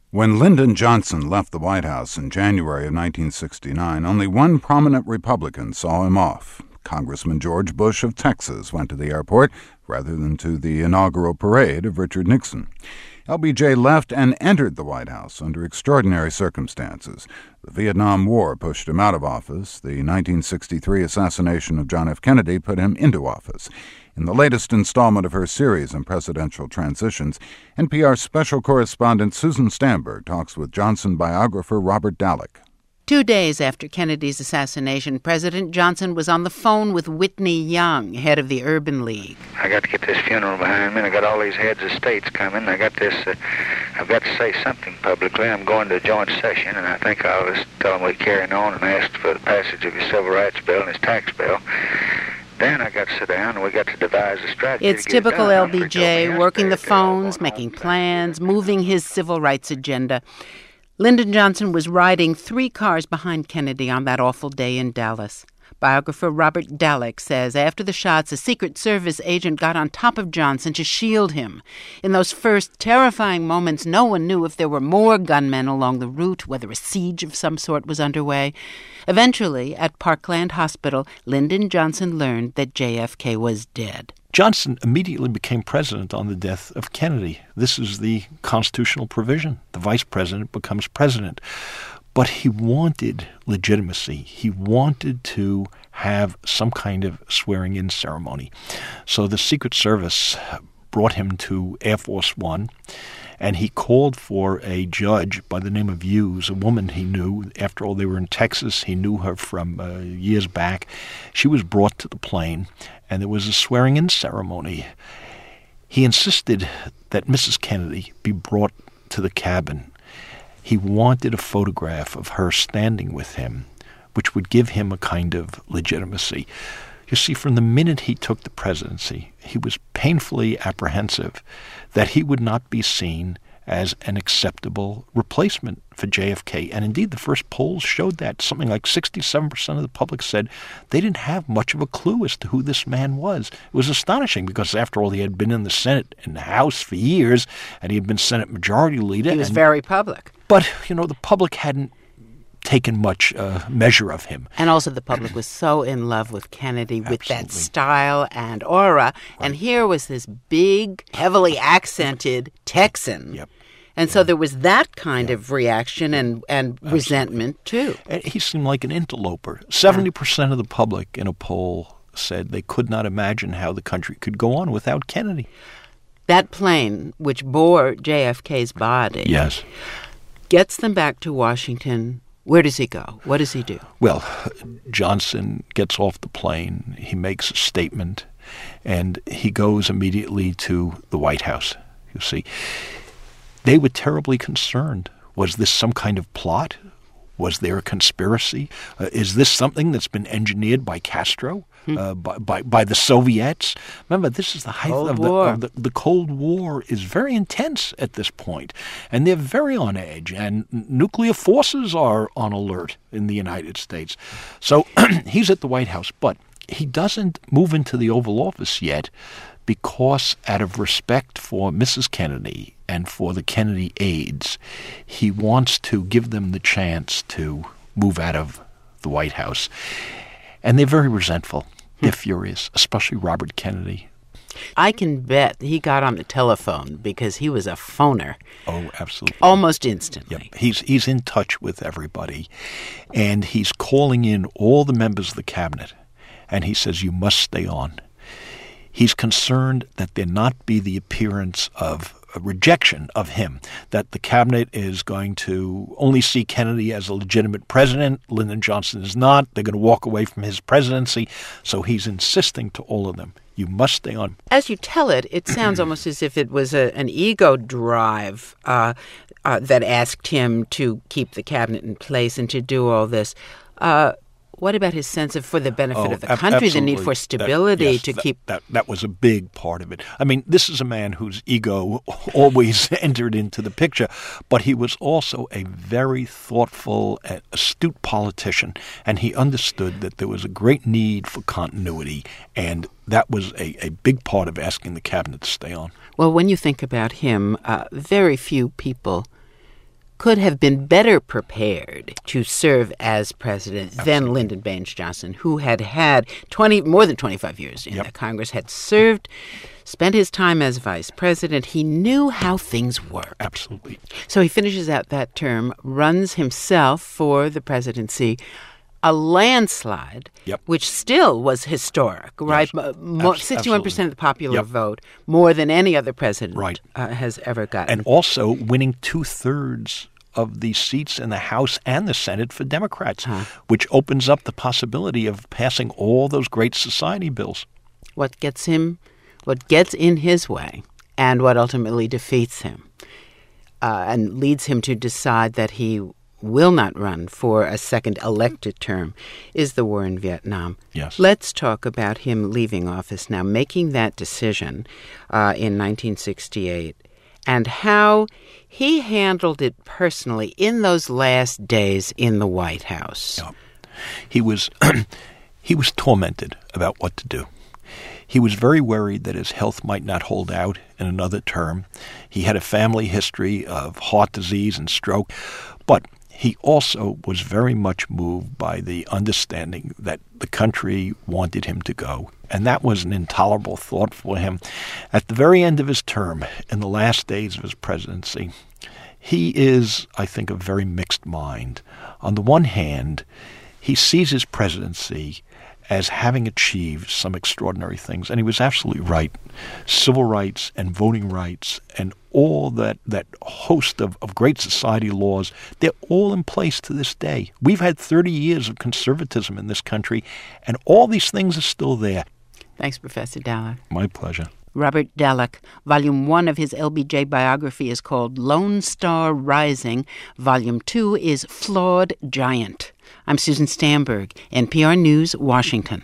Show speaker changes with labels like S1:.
S1: When Lyndon Johnson left the White House in January of 1969, only one prominent Republican saw him off. Congressman George Bush of Texas went to the airport rather than to the inaugural parade of Richard Nixon. LBJ left and entered the White House under extraordinary circumstances. The Vietnam War pushed him out of office. The 1963 assassination of John F. Kennedy put him into office. In the latest installment of her series on presidential transitions, NPR special correspondent Susan Stamberg talks with Johnson biographer Robert Dallek.
S2: 2 days after Kennedy's assassination, President Johnson was on the phone with Whitney Young, head of the Urban League.
S3: I got to get this funeral behind me, and I got all these heads of states coming. I've got to say something publicly. I'm going to a joint session, and I think I'll just tell them we're carrying on and ask for the passage of his civil rights bill and his tax bill. Then I got to sit down, and we got to devise a strategy.
S2: It's typical LBJ, working the phones, making plans, moving his civil rights agenda. Lyndon Johnson was riding 3 cars behind Kennedy on that awful day in Dallas. Biographer Robert Dallek says after the shots, a Secret Service agent got on top of Johnson to shield him. In those first terrifying moments, no one knew if there were more gunmen along the route, whether a siege of some sort was underway. Eventually, at Parkland Hospital, Lyndon Johnson learned that JFK was dead.
S4: Johnson immediately became president on the death of Kennedy. This is the constitutional provision. The vice president becomes president. But he wanted legitimacy. He wanted to have some kind of swearing-in ceremony. So the Secret Service brought him to Air Force One, and he called for a judge by the name of Hughes, a woman he knew. After all, they were in Texas. He knew her from years back. She was brought to the plane, and there was a swearing-in ceremony. He insisted that Mrs. Kennedy be brought to the cabin. He wanted a photograph of her standing with him, which would give him a kind of legitimacy. You see, from the minute he took the presidency, he was painfully apprehensive that he would not be seen as an acceptable replacement for JFK. And indeed, the first polls showed that. Something like 67% of the public said they didn't have much of a clue as to who this man was. It was astonishing because, after all, he had been in the Senate and the House for years, and he had been Senate Majority Leader.
S2: He was very public.
S4: But, the public hadn't taken much measure of him.
S2: And also the public was so in love with Kennedy, with
S4: Absolutely.
S2: that style and aura. Right. And here was this big, heavily accented Texan.
S4: Yep.
S2: And so there was that kind of reaction and resentment, too.
S4: And he seemed like an interloper. 70% of the public in a poll said they could not imagine how the country could go on without Kennedy.
S2: That plane, which bore JFK's body,
S4: yes,
S2: gets them back to Washington. Where does he go? What does he do?
S4: Well, Johnson gets off the plane. He makes a statement, and he goes immediately to the White House, you see. They were terribly concerned. Was this some kind of plot? Was there a conspiracy? Is this something that's been engineered by Castro, by the Soviets? Remember, this is the height of the Cold War is very intense at this point, and they're very on edge, and nuclear forces are on alert in the United States. So he's at the White House, but he doesn't move into the Oval Office yet because, out of respect for Mrs. Kennedy and for the Kennedy aides, he wants to give them the chance to move out of the White House. And they're very resentful. They're furious, especially Robert Kennedy.
S2: I can bet he got on the telephone because he was a phoner.
S4: Oh, absolutely.
S2: Almost instantly.
S4: Yep. He's in touch with everybody, and he's calling in all the members of the cabinet, and he says, you must stay on. He's concerned that there not be the appearance of a rejection of him, that the cabinet is going to only see Kennedy as a legitimate president. Lyndon Johnson is not. They're going to walk away from his presidency. So he's insisting to all of them, you must stay on.
S2: As you tell it, it sounds almost as if it was an ego drive that asked him to keep the cabinet in place and to do all this. What about his sense of, for the benefit of the country,
S4: absolutely.
S2: the need for stability to keep...
S4: That was a big part of it. I mean, this is a man whose ego always entered into the picture, but he was also a very thoughtful, astute politician, and he understood that there was a great need for continuity, and that was a big part of asking the cabinet to stay on.
S2: Well, when you think about him, very few people could have been better prepared to serve as president than Lyndon Baines Johnson, who had more than 25 years in the Congress, had spent his time as vice president. He knew how things work.
S4: Absolutely.
S2: So he finishes out that term, runs himself for the presidency, a landslide, which still was historic, right? 61% of the popular vote, more than any other president has ever gotten.
S4: And also winning 2/3 of the seats in the House and the Senate for Democrats, which opens up the possibility of passing all those great society bills.
S2: What gets in his way and what ultimately defeats him and leads him to decide that he will not run for a second elected term is the war in Vietnam.
S4: Yes.
S2: Let's talk about him leaving office now, making that decision in 1968, and how he handled it personally in those last days in the White House.
S4: Yeah. He was tormented about what to do. He was very worried that his health might not hold out in another term. He had a family history of heart disease and stroke, but he also was very much moved by the understanding that the country wanted him to go. And that was an intolerable thought for him. At the very end of his term, in the last days of his presidency, he is, I think, of very mixed mind. On the one hand, he sees his presidency as having achieved some extraordinary things. And he was absolutely right. Civil rights and voting rights and all that host of great society laws, they're all in place to this day. We've had 30 years of conservatism in this country, and all these things are still there.
S2: Thanks, Professor Dallek.
S4: My pleasure.
S2: Robert Dallek. Volume 1 of his LBJ biography is called Lone Star Rising. Volume 2 is Flawed Giant. I'm Susan Stamberg, NPR News, Washington.